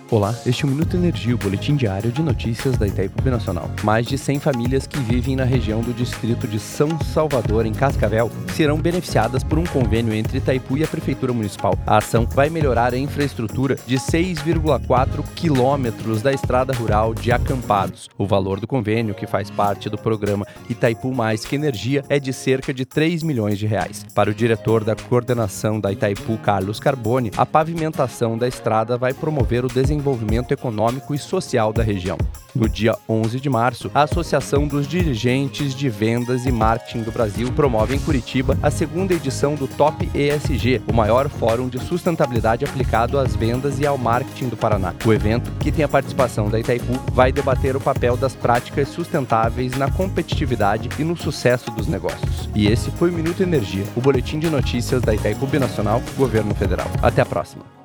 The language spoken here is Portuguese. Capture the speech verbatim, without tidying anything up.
Olá, este é o Minuto Energia, o boletim diário de notícias da Itaipu Binacional. Mais de cem famílias que vivem na região do distrito de São Salvador, em Cascavel, serão beneficiadas por um convênio entre Itaipu e a Prefeitura Municipal. A ação vai melhorar a infraestrutura de seis vírgula quatro quilômetros da estrada rural de Acampados. O valor do convênio, que faz parte do programa Itaipu Mais que Energia, é de cerca de três milhões de reais. Para o diretor da coordenação da Itaipu, Carlos Carboni, a pavimentação da estrada vai promover o desenvolvimento desenvolvimento econômico e social da região. No dia onze de março, a Associação dos Dirigentes de Vendas e Marketing do Brasil promove em Curitiba a segunda edição do Top E S G, o maior fórum de sustentabilidade aplicado às vendas e ao marketing do Paraná. O evento, que tem a participação da Itaipu, vai debater o papel das práticas sustentáveis na competitividade e no sucesso dos negócios. E esse foi o Minuto Energia, o boletim de notícias da Itaipu Binacional, Governo Federal. Até a próxima.